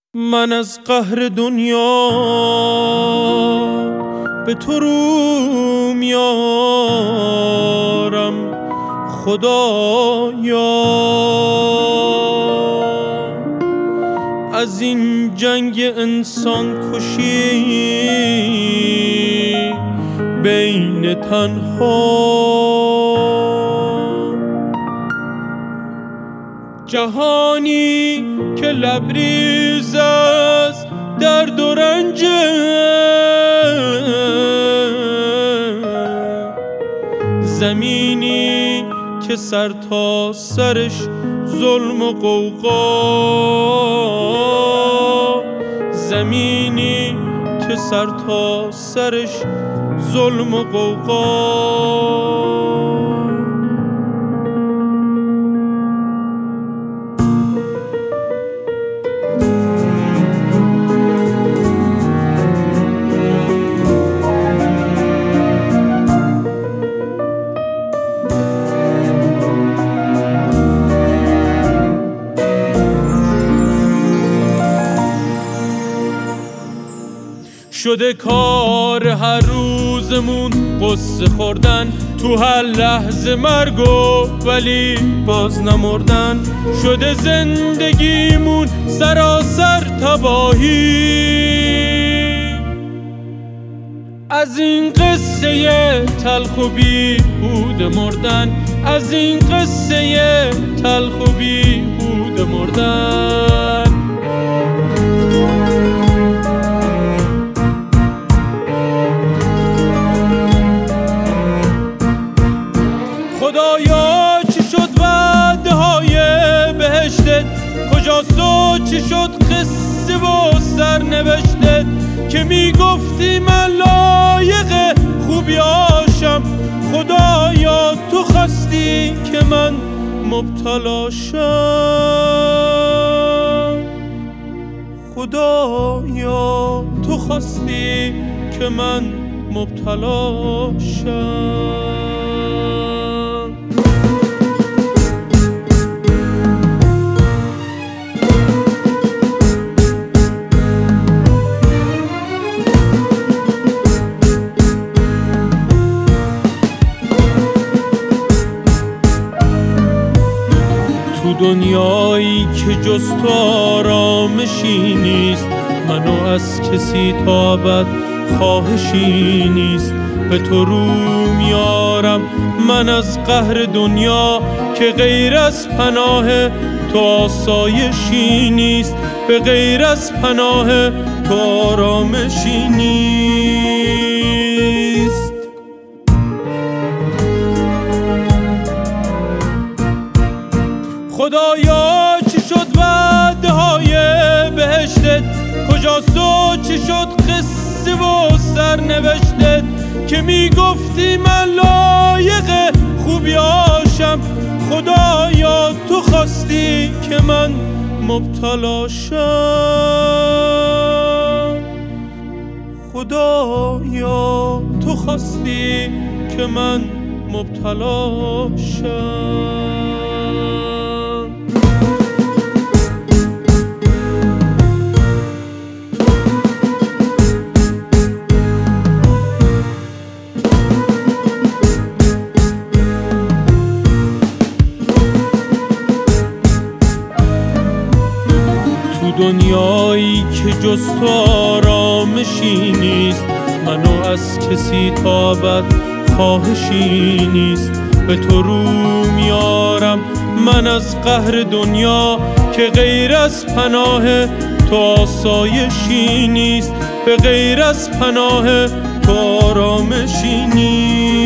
من از قهر دنیا به تو رو میارم خدایا، از این جنگ انسان کشی بین تنها. جهانی که لبریز از درد و رنج، زمینی که سر تا سرش ظلم و غوغا، زمینی که سر تا سرش ظلم و غوغا. شده کار هر روزمون قصه خوردن، تو هر لحظه مرگ و ولی باز نمردن. شده زندگیمون سراسر تباهی، از این قصه تلخ و بیهوده مردن، از این قصه تلخ و بیهوده مردن. خدایا چی شد وعده های بهشتت؟ کجاست و چی شد قصه و سرنوشتت که میگفتی من لایق خوبیاشم؟ خدایا تو خواستی که من مبتلا شم، خدایا تو خواستی که من مبتلا شم. تو دنیایی که جز تو آرامشی نیست، منو از کسی تا ابد خواهشی نیست. به تو رو میارم من از قهر دنیا که غیر از پناه تو آسایشی نیست، به غیر از پناه تو آرامشی نیست. خدایا چی شد وعده های بهشتت؟ کجاست و چی شد قصه و سرنوشتت که میگفتی من لایق خوبیاشم؟ خدایا تو خواستی که من مبتلا شم، خدایا تو خواستی که من مبتلا شم. دنیایی که جز تو آرامشی نیست، منو از کسی تا ابد خواهشی نیست. به تو رو میارم من از قهر دنیا که غیر از پناه تو آسایشی نیست، به غیر از پناه تو آرامشی نیست.